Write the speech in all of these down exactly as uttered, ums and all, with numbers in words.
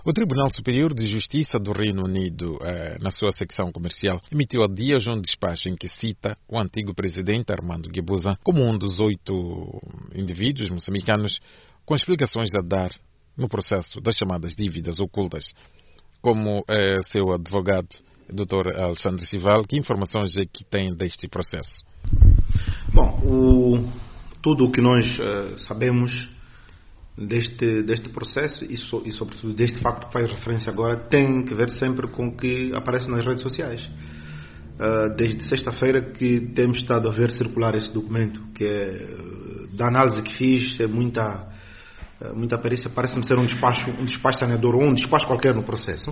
O Tribunal Superior de Justiça do Reino Unido, eh, na sua secção comercial, emitiu há dias um despacho em que cita o antigo presidente Armando Guebuza como um dos oito indivíduos moçambicanos com explicações a dar no processo das chamadas dívidas ocultas. Como eh, seu advogado, doutor Alexandre Chival, que informações é que tem deste processo? Bom, o, tudo o que nós uh, sabemos Deste, deste processo e, so, e sobretudo deste facto que faz referência agora tem que ver sempre com o que aparece nas redes sociais. Uh, desde sexta-feira que temos estado a ver circular esse documento, que é, da análise que fiz, é muita, uh, muita perícia, parece-me ser um despacho, um despacho saneador ou um despacho qualquer no processo.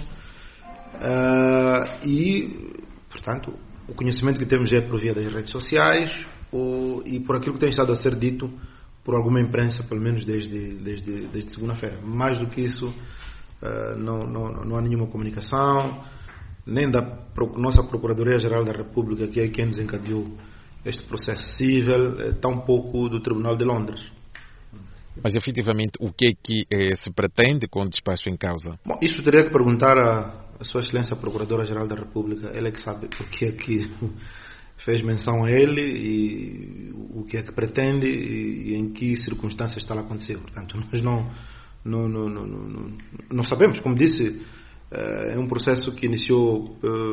Uh, e, portanto, o conhecimento que temos é por via das redes sociais ou, e por aquilo que tem estado a ser dito por alguma imprensa, pelo menos desde, desde, desde segunda-feira. Mais do que isso, uh, não, não, não há nenhuma comunicação, nem da nossa Procuradoria-Geral da República, que é quem desencadeou este processo civil, tampouco do Tribunal de Londres. Mas, efetivamente, o que é que eh, se pretende com o despacho em causa? Bom, isso teria que perguntar à, à Sua Excelência Procuradora-Geral da República. Ela é que sabe o que é que fez menção a ele e o que é que pretende e em que circunstâncias está a acontecer. Portanto, nós não, não, não, não, não, não sabemos. Como disse, é um processo que iniciou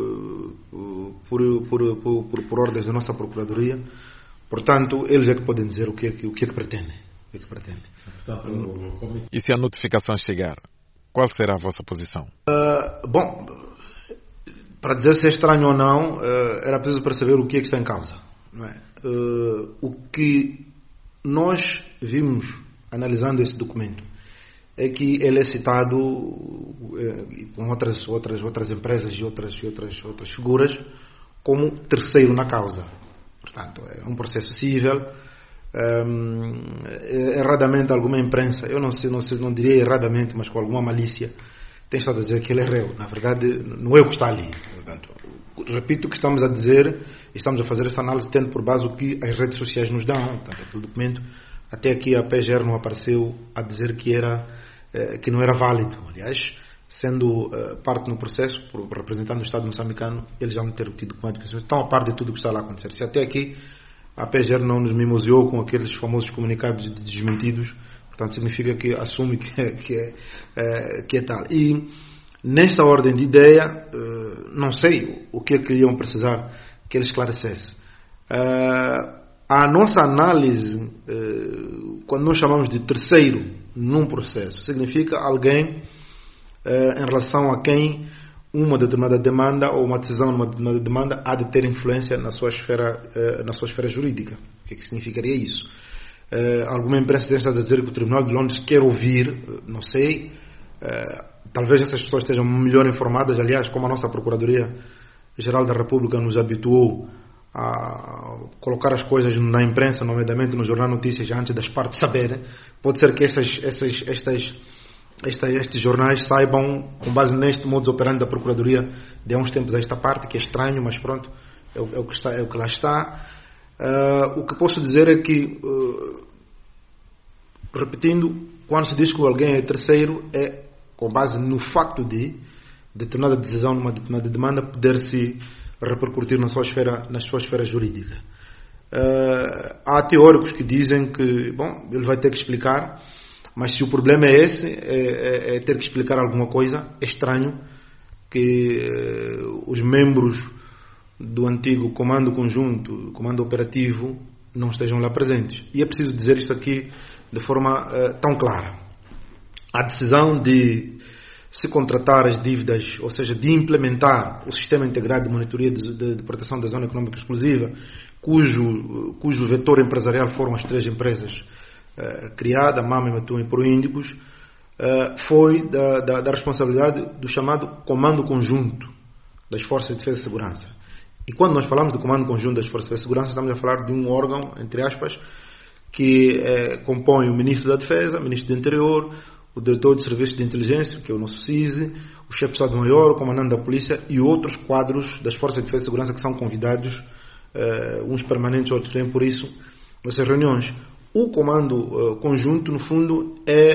por, por, por, por, por ordens da nossa Procuradoria. Portanto, eles é que podem dizer o que é que, o que, é que pretendem. O que é que pretendem. E se a notificação chegar, qual será a vossa posição? Uh, bom... Para dizer se é estranho ou não, era preciso perceber o que é que está em causa. Não é? O que nós vimos analisando esse documento é que ele é citado com outras, outras, outras empresas e outras, e outras, outras figuras como terceiro na causa. Portanto, é um processo civil. Um, erradamente alguma imprensa, eu não sei, não sei, não diria erradamente, mas com alguma malícia, tem estado a dizer que ele é réu. Na verdade, não é o que está ali. Portanto, repito o que estamos a dizer, estamos a fazer essa análise tendo por base o que as redes sociais nos dão. Portanto, aquele documento, até aqui a P G R não apareceu a dizer que, era, que não era válido. Aliás, sendo parte no processo, representando o Estado moçambicano, eles já não ter tido documento que estão a par de tudo o que está lá a acontecer. Se até aqui a P G R não nos mimoseou com aqueles famosos comunicados de desmentidos, portanto, significa que assume que é, que é, é, que é tal. E, nesta ordem de ideia, não sei o que é que iam precisar que ele esclarecesse. A nossa análise, quando nós chamamos de terceiro num processo, significa alguém em relação a quem uma determinada demanda ou uma decisão numa determinada demanda há de ter influência na sua esfera, na sua esfera jurídica. O que é que significaria isso? Uh, alguma imprensa tem estado a dizer que o Tribunal de Londres quer ouvir, não sei, uh, talvez essas pessoas estejam melhor informadas. Aliás, como a nossa Procuradoria-Geral da República nos habituou a colocar as coisas na imprensa, nomeadamente no Jornal Notícias, antes das partes saberem, pode ser que essas, essas, estas, estas, estes jornais saibam, com base neste modus operandi da Procuradoria de há uns tempos a esta parte, que é estranho, mas pronto, é o, é o, que, está, é o que lá está. Uh, o que posso dizer é que, uh, repetindo, quando se diz que alguém é terceiro, é com base no facto de determinada decisão numa determinada demanda poder-se repercutir na sua esfera, na sua esfera jurídica. Uh, há teóricos que dizem que, bom, ele vai ter que explicar, mas se o problema é esse, é, é, é ter que explicar alguma coisa, é estranho que uh, os membros do antigo comando conjunto, comando operativo, não estejam lá presentes. E é preciso dizer isto aqui de forma uh, tão clara. A decisão de se contratar as dívidas, ou seja, de implementar o Sistema Integrado de Monitoria de, de, de Proteção da Zona Econômica Exclusiva, cujo, cujo vetor empresarial foram as três empresas uh, criadas, Mama, Matum e Proíndicos, uh, foi da, da, da responsabilidade do chamado Comando Conjunto das Forças de Defesa e Segurança. E quando nós falamos do Comando Conjunto das Forças de Segurança, estamos a falar de um órgão, entre aspas, que eh, compõe o Ministro da Defesa, o Ministro do Interior, o Diretor de Serviços de Inteligência, que é o nosso C I S I, o Chefe de Estado-Maior, o Comandante da Polícia e outros quadros das Forças de Defesa e Segurança que são convidados, eh, uns permanentes, outros têm por isso, nessas reuniões. O Comando eh, Conjunto, no fundo, é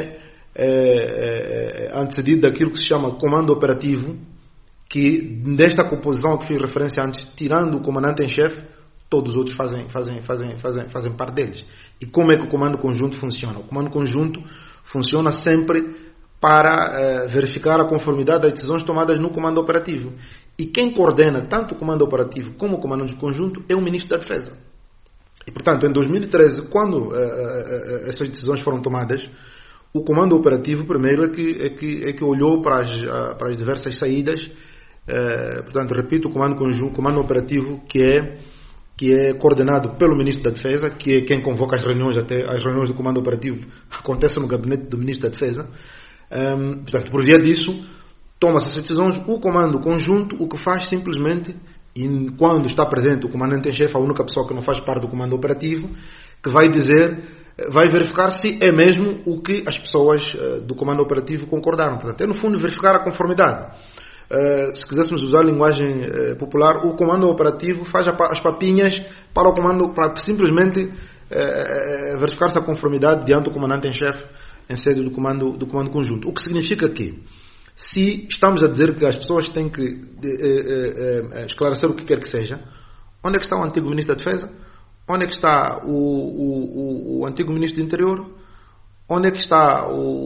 é, é, antecedido daquilo que se chama comando operativo, que desta composição que fiz referência antes, tirando o comandante em chefe, todos os outros fazem, fazem, fazem, fazem, fazem parte deles. E como é que o comando conjunto funciona? O comando conjunto funciona sempre para eh, verificar a conformidade das decisões tomadas no comando operativo. E quem coordena tanto o comando operativo como o comando conjunto é o Ministro da Defesa. E, portanto, em dois mil e treze, quando eh, eh, essas decisões foram tomadas, o comando operativo, primeiro, é que, é que, é que olhou para as, para as diversas saídas. Eh, portanto, repito, o comando conjunto, o comando operativo que é que é coordenado pelo Ministro da Defesa, que é quem convoca as reuniões, até as reuniões do comando operativo acontecem no gabinete do Ministro da Defesa. Um, portanto, por via disso, toma-se essas decisões. O comando conjunto o que faz simplesmente, e quando está presente o comandante em chefe, a única pessoa que não faz parte do comando operativo, que vai dizer, vai verificar se é mesmo o que as pessoas uh, do comando operativo concordaram. Portanto, é no fundo verificar a conformidade. Uh, se quiséssemos usar a linguagem uh, popular, o comando operativo faz a, as papinhas para o comando, para simplesmente uh, verificar se a conformidade diante do comandante em chefe em sede do comando, do comando conjunto. O que significa que, se estamos a dizer que as pessoas têm que de, uh, uh, uh, esclarecer o que quer que seja, onde é que está o antigo Ministro da Defesa? Onde é que está o, o, o, o antigo Ministro do Interior? Onde é que está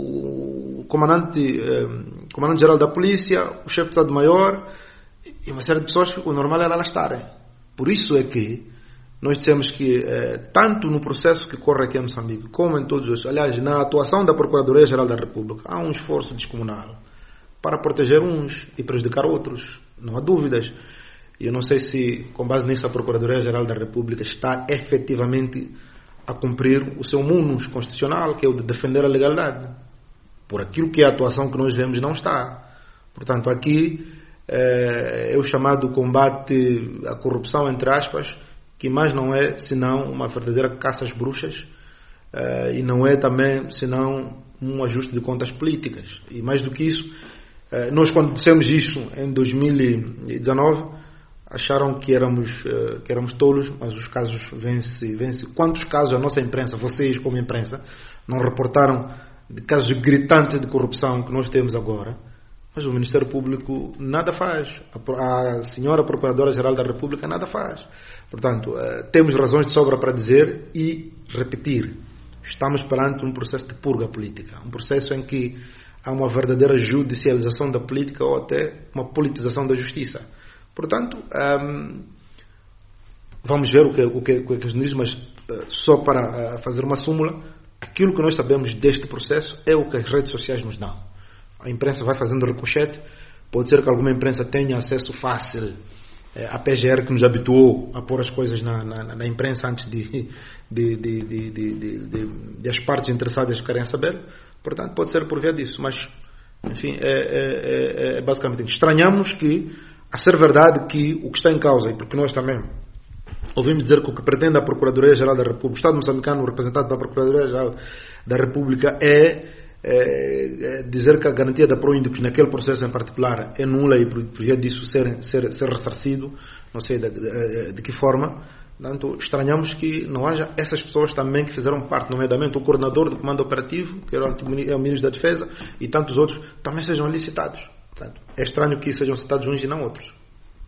o comandante, um, comandante-geral da Polícia, o chefe de Estado-Maior e uma série de pessoas que o normal era lá estarem? Por isso é que nós dissemos que, eh, tanto no processo que corre aqui em Moçambique, como em todos os... Aliás, na atuação da Procuradoria-Geral da República, há um esforço descomunal para proteger uns e prejudicar outros. Não há dúvidas. E eu não sei se, com base nisso, a Procuradoria-Geral da República está efetivamente a cumprir o seu munus constitucional, que é o de defender a legalidade. Por aquilo que é a atuação que nós vemos, não está. Portanto, aqui eh, é o chamado combate à corrupção, entre aspas, que mais não é senão uma verdadeira caça às bruxas, uh, e não é também senão um ajuste de contas políticas. E mais do que isso, uh, nós quando dissemos isso em dois mil e dezenove, acharam que éramos, uh, que éramos tolos, mas os casos vêm-se. Vêm-se. Quantos casos a nossa imprensa, vocês como imprensa, não reportaram de casos gritantes de corrupção que nós temos agora? Mas o Ministério Público nada faz. A senhora Procuradora-Geral da República nada faz. Portanto, temos razões de sobra para dizer e repetir. Estamos perante um processo de purga política. Um processo em que há uma verdadeira judicialização da política ou até uma politização da justiça. Portanto, hum, vamos ver o que, o que, o que nos diz, mas só para fazer uma súmula, aquilo que nós sabemos deste processo é o que as redes sociais nos dão. A imprensa vai fazendo ricochete. Pode ser que alguma imprensa tenha acesso fácil é, à P G R, que nos habituou a pôr as coisas na, na, na imprensa antes de, de, de, de, de, de, de as partes interessadas querem saber. Portanto, pode ser por via disso. Mas, enfim, é, é, é, é basicamente isso. Estranhamos que, a ser verdade que o que está em causa, e porque nós também ouvimos dizer que o que pretende a Procuradoria-Geral da República, o Estado moçambicano, o representante da Procuradoria-Geral da República, é É, é dizer que a garantia da Proíndicos naquele processo em particular é nula e por via disso ser, ser, ser ressarcido, não sei de, de, de que forma. Portanto, estranhamos que não haja essas pessoas também que fizeram parte, nomeadamente o coordenador do comando operativo, que era o Ministro da Defesa, e tantos outros, também sejam ali citados. Portanto, é estranho que sejam citados uns e não outros.